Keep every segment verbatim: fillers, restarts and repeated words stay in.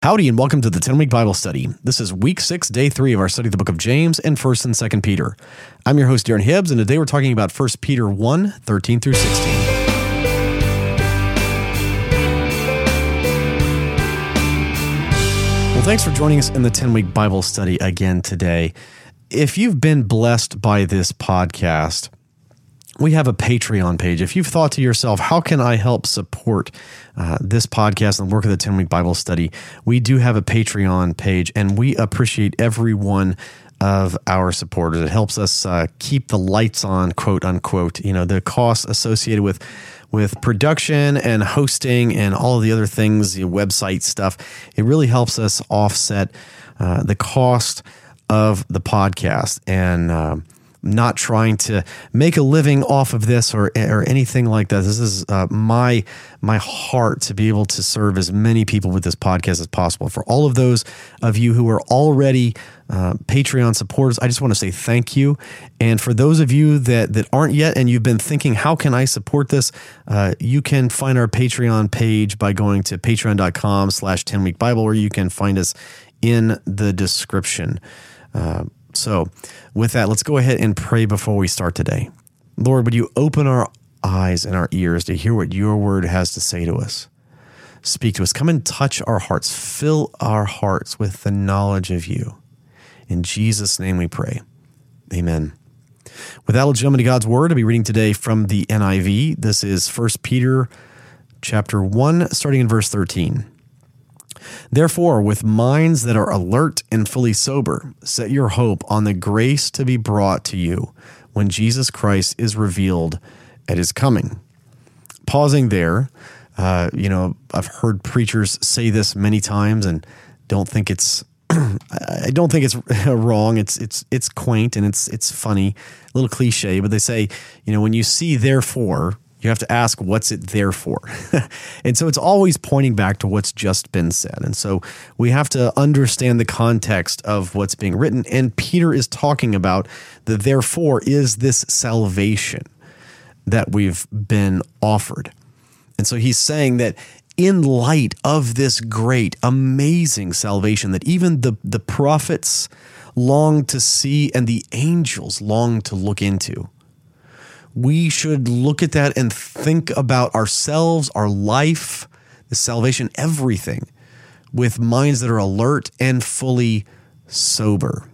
Howdy, and welcome to the ten-Week Bible Study. This is Week six, Day three of our study of the book of James and first and second Peter. I'm your host, Darren Hibbs, and today we're talking about first Peter one, thirteen through sixteen. Well, thanks for joining us in the ten-Week Bible Study again today. If you've been blessed by this podcast, we have a Patreon page. If you've thought to yourself, how can I help support uh, this podcast and the work of the ten-Week Bible Study? We do have a Patreon page, and we appreciate every one of our supporters. It helps us uh, keep the lights on, quote unquote. You know, the costs associated with with production and hosting and all of the other things, the website stuff. It really helps us offset uh, the cost of the podcast and uh, not trying to make a living off of this or or anything like that. This is uh, my my heart to be able to serve as many people with this podcast as possible. For all of those of you who are already uh, Patreon supporters, I just want to say thank you. And for those of you that that aren't yet and you've been thinking, how can I support this? Uh, you can find our Patreon page by going to patreon.com slash 10weekbible, or you can find us in the description. Uh, So with that, let's go ahead and pray before we start today. Lord, would you open our eyes and our ears to hear what your word has to say to us? Speak to us. Come and touch our hearts. Fill our hearts with the knowledge of you. In Jesus' name we pray. Amen. With that, let's jump into God's word. I'll be reading today from the N I V. This is first Peter chapter one, starting in verse thirteen. Therefore, with minds that are alert and fully sober, set your hope on the grace to be brought to you when Jesus Christ is revealed at his coming. Pausing there, uh, you know, I've heard preachers say this many times and don't think it's, I don't think it's wrong. It's, it's, it's quaint and it's, it's funny, a little cliche, but they say, you know, when you see therefore, you have to ask, what's it there for? And so it's always pointing back to what's just been said. And so we have to understand the context of what's being written. And Peter is talking about the therefore is this salvation that we've been offered. And so he's saying that in light of this great, amazing salvation that even the, the prophets long to see and the angels long to look into, we should look at that and think about ourselves, our life, the salvation, everything, with minds that are alert and fully sober.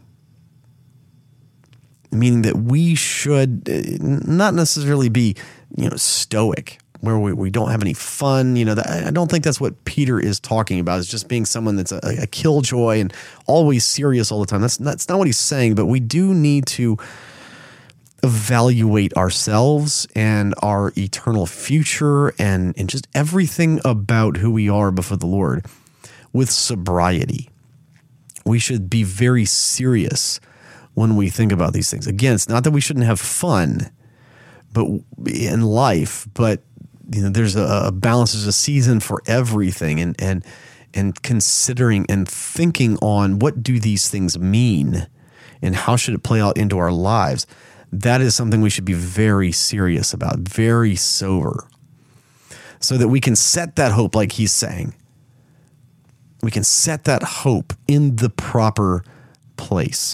Meaning that we should not necessarily be, you know, stoic, where we, we don't have any fun. You know, that, I don't think that's what Peter is talking about. It's just being someone that's a, a killjoy and always serious all the time. That's, that's not what he's saying, but we do need to evaluate ourselves and our eternal future and, and just everything about who we are before the Lord with sobriety. We should be very serious when we think about these things. Again, it's not that we shouldn't have fun but in life, but you know, there's a, a balance, there's a season for everything, and and and considering and thinking on what do these things mean and how should it play out into our lives. That is something we should be very serious about, very sober, so that we can set that hope, like he's saying. We can set that hope in the proper place.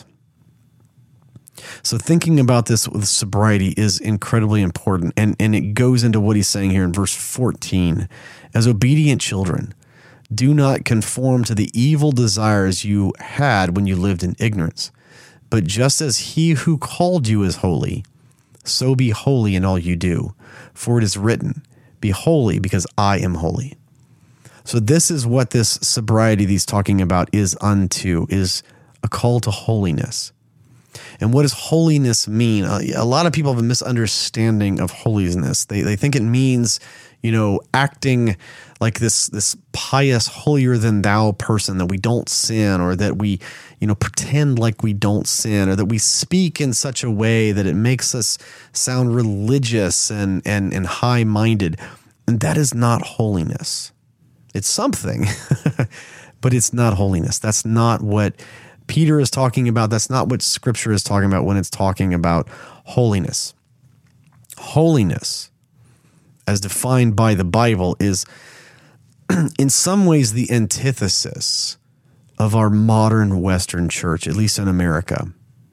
So thinking about this with sobriety is incredibly important, and, and it goes into what he's saying here in verse fourteen. As obedient children, do not conform to the evil desires you had when you lived in ignorance. But just as he who called you is holy, so be holy in all you do. For it is written, be holy because I am holy. So this is what this sobriety that he's talking about is unto, is a call to holiness. And what does holiness mean? A lot of people have a misunderstanding of holiness. They they think it means, you know, acting like this this pious, holier than thou person, that we don't sin, or that we, you know, pretend like we don't sin, or that we speak in such a way that it makes us sound religious and and and high-minded. And that is not holiness. It's something, but it's not holiness. That's not what Peter is talking about. That's not what Scripture is talking about when it's talking about holiness. Holiness, as defined by the Bible, is in some ways the antithesis of our modern Western church, at least in America.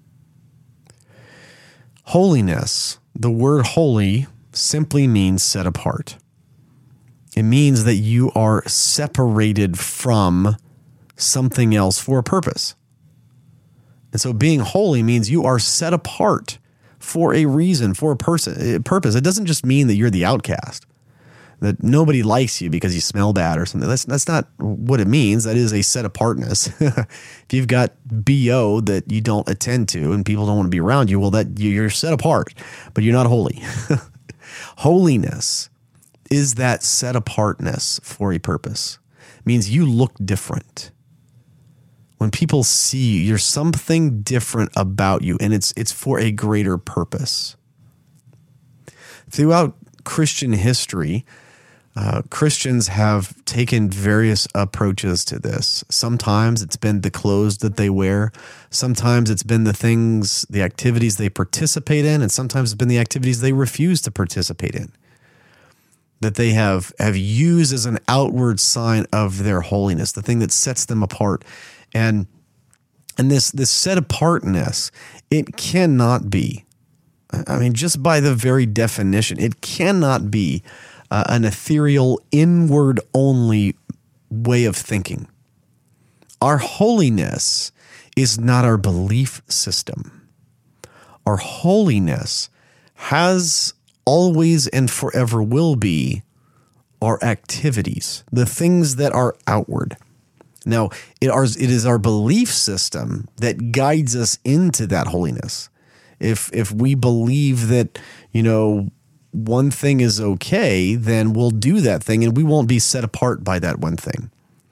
Holiness, the word holy, simply means set apart. It means that you are separated from something else for a purpose. And so being holy means you are set apart for a reason, for a person, a purpose. It doesn't just mean that you're the outcast, that nobody likes you because you smell bad or something. That's that's not what it means. That is a set apartness. If you've got B O that you don't attend to and people don't want to be around you, well, that you're set apart, but you're not holy. Holiness is that set apartness for a purpose. It means you look different. When people see you, there's something different about you, and it's it's for a greater purpose. Throughout Christian history, uh, Christians have taken various approaches to this. Sometimes it's been the clothes that they wear. Sometimes it's been the things, the activities they participate in, and sometimes it's been the activities they refuse to participate in, that they have, have used as an outward sign of their holiness, the thing that sets them apart. And and this this set apartness, it cannot be, I mean, just by the very definition, it cannot be uh, an ethereal, inward-only way of thinking. Our holiness is not our belief system. Our holiness has always and forever will be our activities, the things that are outward. Now, it, are, it is our belief system that guides us into that holiness. If if we believe that, you know, one thing is okay, then we'll do that thing and we won't be set apart by that one thing.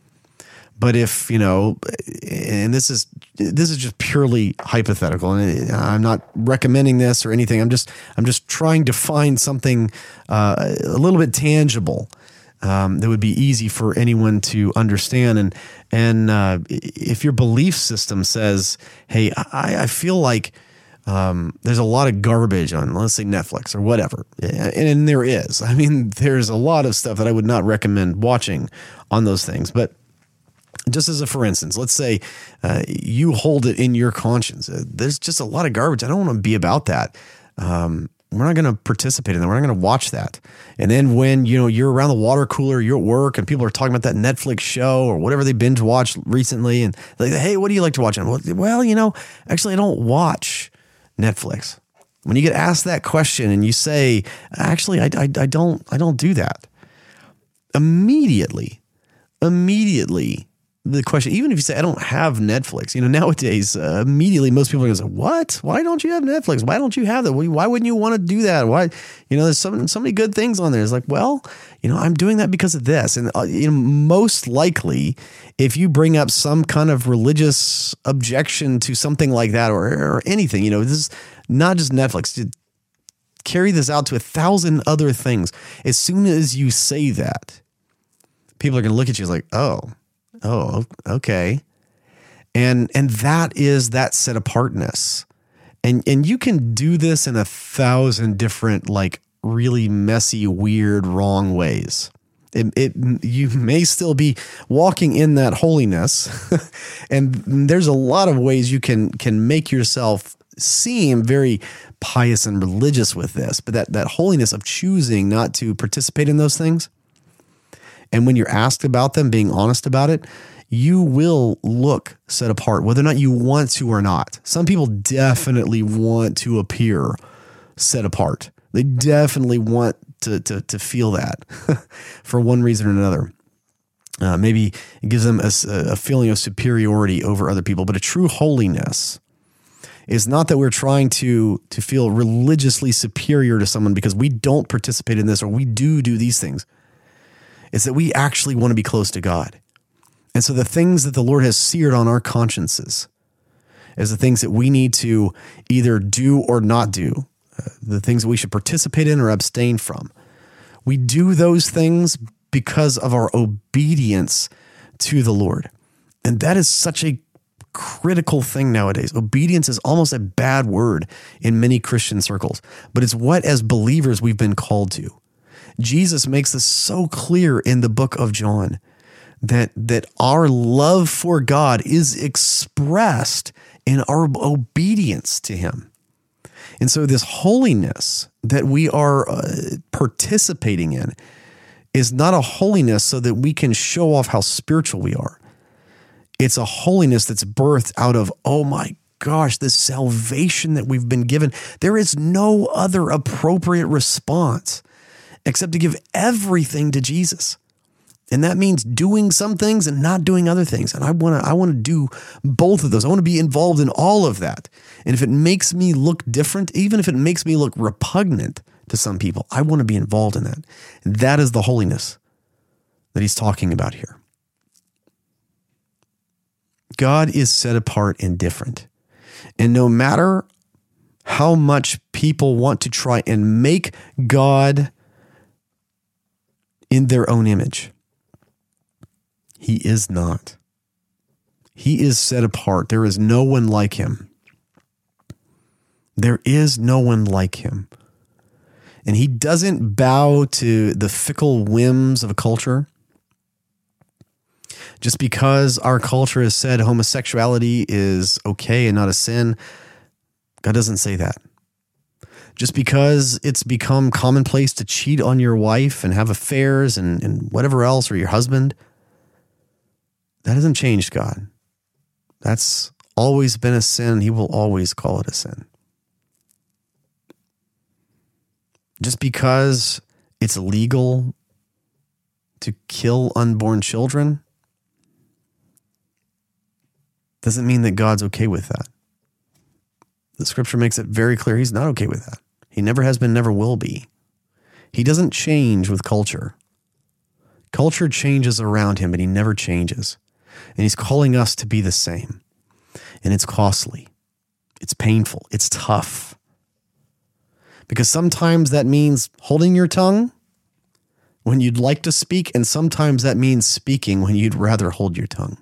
But if, you know, and this is this is just purely hypothetical, and I'm not recommending this or anything. I'm just I'm just trying to find something uh, a little bit tangible Um, that would be easy for anyone to understand. And and uh, if your belief system says, hey, I, I feel like um, there's a lot of garbage on, let's say, Netflix or whatever. And, and there is. I mean, there's a lot of stuff that I would not recommend watching on those things. But just as a for instance, let's say uh, you hold it in your conscience. Uh, there's just a lot of garbage. I don't want to be about that. Um We're not going to participate in that. We're not going to watch that. And then when, you know, you're around the water cooler, you're at work and people are talking about that Netflix show or whatever they binge watched recently. And they're like, hey, what do you like to watch? And well, you know, actually I don't watch Netflix. When you get asked that question and you say, actually, I, I, I don't, I don't do that. Immediately, immediately, the question, even if you say, I don't have Netflix, you know, nowadays, uh, immediately most people are going to say, what? Why don't you have Netflix? Why don't you have that? Why wouldn't you want to do that? Why, you know, there's so, so many good things on there. It's like, well, you know, I'm doing that because of this. And, uh, you know, most likely if you bring up some kind of religious objection to something like that or, or anything, you know, this is not just Netflix, to carry this out to a thousand other things. As soon as you say that, people are going to look at you as like, oh, Oh, okay. And and that is that set apartness. And and you can do this in a thousand different, like, really messy, weird, wrong ways. It, it you may still be walking in that holiness. And there's a lot of ways you can can make yourself seem very pious and religious with this, but that that holiness of choosing not to participate in those things. And when you're asked about them, being honest about it, you will look set apart, whether or not you want to or not. Some people definitely want to appear set apart. They definitely want to to, to feel that for one reason or another. Uh, maybe it gives them a, a feeling of superiority over other people. But a true holiness is not that we're trying to to feel religiously superior to someone because we don't participate in this or we do do these things. It's that we actually want to be close to God. And so the things that the Lord has seared on our consciences is the things that we need to either do or not do, uh, the things that we should participate in or abstain from. We do those things because of our obedience to the Lord. And that is such a critical thing nowadays. Obedience is almost a bad word in many Christian circles, but it's what as believers we've been called to. Jesus makes this so clear in the book of John that, that our love for God is expressed in our obedience to him. And so this holiness that we are uh, participating in is not a holiness so that we can show off how spiritual we are. It's a holiness that's birthed out of, oh my gosh, this salvation that we've been given. There is no other appropriate response except to give everything to Jesus. And that means doing some things and not doing other things. And I want to I want to do both of those. I want to be involved in all of that. And if it makes me look different, even if it makes me look repugnant to some people, I want to be involved in that. And that is the holiness that he's talking about here. God is set apart and different. And no matter how much people want to try and make God in their own image, he is not. He is set apart. There is no one like him. There is no one like him. And he doesn't bow to the fickle whims of a culture. Just because our culture has said homosexuality is okay and not a sin, God doesn't say that. Just because it's become commonplace to cheat on your wife and have affairs and, and whatever else, or your husband, that hasn't changed God. That's always been a sin. He will always call it a sin. Just because it's illegal to kill unborn children doesn't mean that God's okay with that. The scripture makes it very clear he's not okay with that. He never has been, never will be. He doesn't change with culture. Culture changes around him, but he never changes. And he's calling us to be the same. And it's costly. It's painful. It's tough. Because sometimes that means holding your tongue when you'd like to speak, and sometimes that means speaking when you'd rather hold your tongue.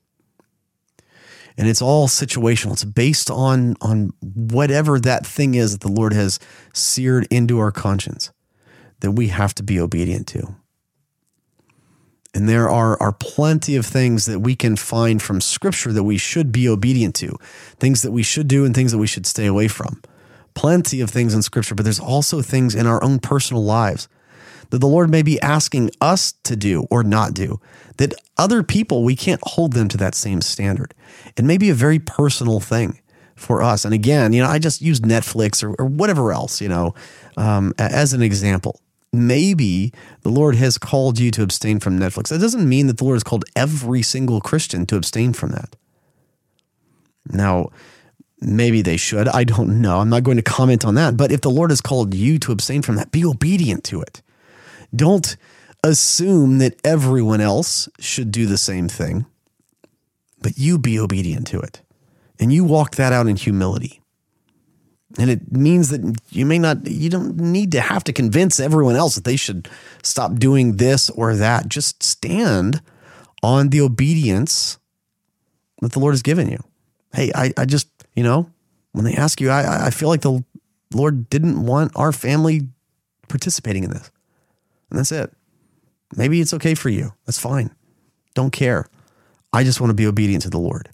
And it's all situational. It's based on, on whatever that thing is that the Lord has seared into our conscience that we have to be obedient to. And there are, are plenty of things that we can find from Scripture that we should be obedient to, things that we should do and things that we should stay away from. Plenty of things in Scripture, but there's also things in our own personal lives that the Lord may be asking us to do or not do, that other people, we can't hold them to that same standard. It may be a very personal thing for us. And again, you know, I just use Netflix or, or whatever else, you know, um, as an example. Maybe the Lord has called you to abstain from Netflix. That doesn't mean that the Lord has called every single Christian to abstain from that. Now, maybe they should. I don't know. I'm not going to comment on that. But if the Lord has called you to abstain from that, be obedient to it. Don't assume that everyone else should do the same thing, but you be obedient to it. And you walk that out in humility. And it means that you may not, you don't need to have to convince everyone else that they should stop doing this or that. Just stand on the obedience that the Lord has given you. Hey, I, I just, you know, when they ask you, I, I feel like the Lord didn't want our family participating in this. And that's it. Maybe it's okay for you. That's fine. Don't care. I just want to be obedient to the Lord.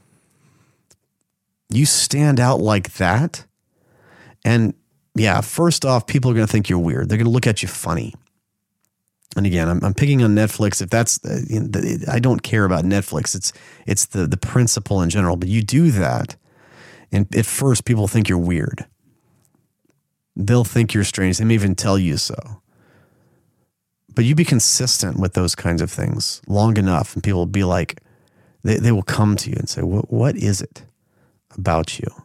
You stand out like that. And yeah, first off, people are going to think you're weird. They're going to look at you funny. And again, I'm, I'm picking on Netflix. If that's, uh, you know, I don't care about Netflix. It's, it's the, the principle in general, but you do that. And at first people think you're weird. They'll think you're strange. They may even tell you so. But you be consistent with those kinds of things long enough, and people will be like, they, they will come to you and say, what, what is it about you?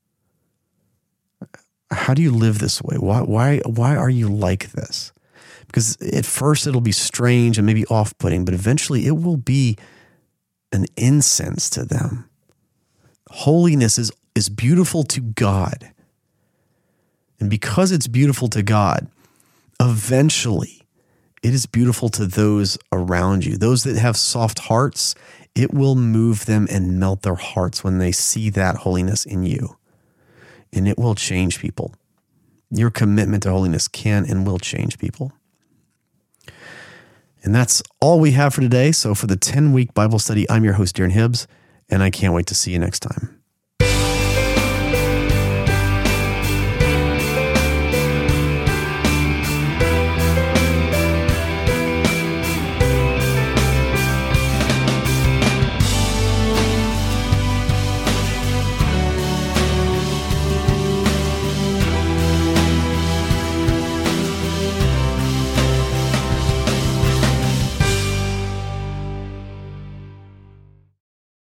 How do you live this way? Why, why, why are you like this? Because at first it'll be strange and maybe off-putting, but eventually it will be an incense to them. Holiness is, is beautiful to God. And because it's beautiful to God, eventually it is beautiful to those around you. Those that have soft hearts, it will move them and melt their hearts when they see that holiness in you. And it will change people. Your commitment to holiness can and will change people. And that's all we have for today. So for the ten-week Bible study, I'm your host, Darren Hibbs, and I can't wait to see you next time.